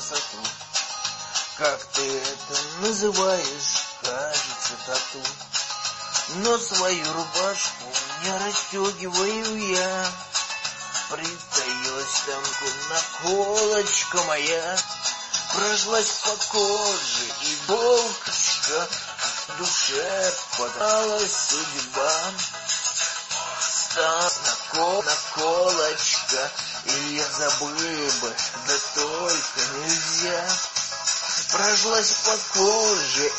красоту. Как ты это называешь, кажется, тату. Но свою рубашку не расстегиваю я. Притаилась там наколочка моя. Прошлась по коже иголочка, в душе подалась судьба. Стала наколочка, и я забыл бы, да только нельзя. Прошлась по коже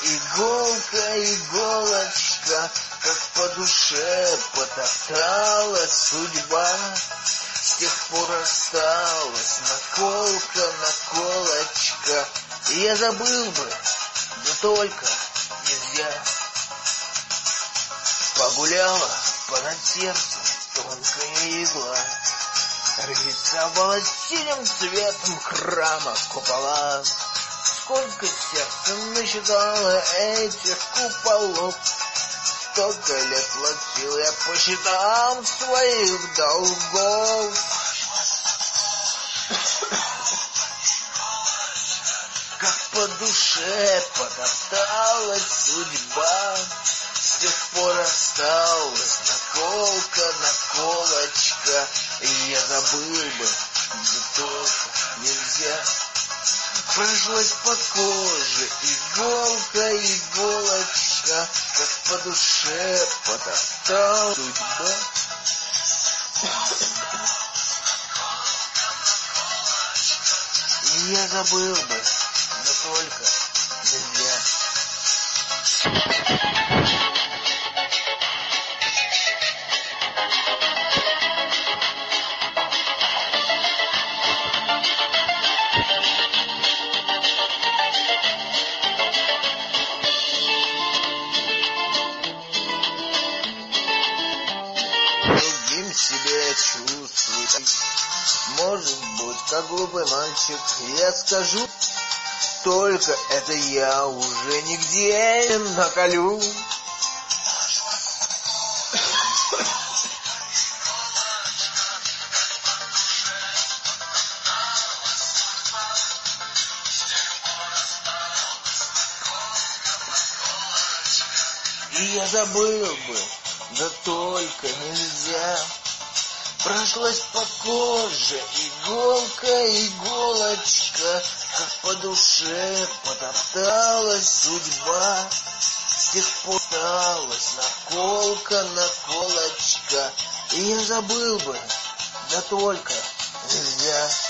иголочка, как по душе потоптала судьба. С тех пор осталась наколочка, и я забыл бы, да только нельзя. Погуляла понад сердцем тонкая игла, рисовала синим цветом храма купола. Сколько сердце насчитало этих куполов, столько лет платил я по счетам своих долгов. Как по душе потопталась судьба, с тех пор осталась наколочка, и я забыл бы, да только нельзя. Прошлась по коже иголочка, как по душе потоптала судьба. И я забыл бы, да только нельзя. Другим себе чувствую. Может быть, как глупый мальчик, я скажу, только это я уже нигде не наколю. И я забыл бы, да только нельзя. Прошлась по коже иголочка, как по душе потопталась судьба. С тех пор осталась наколочка, и я забыл бы, да только нельзя.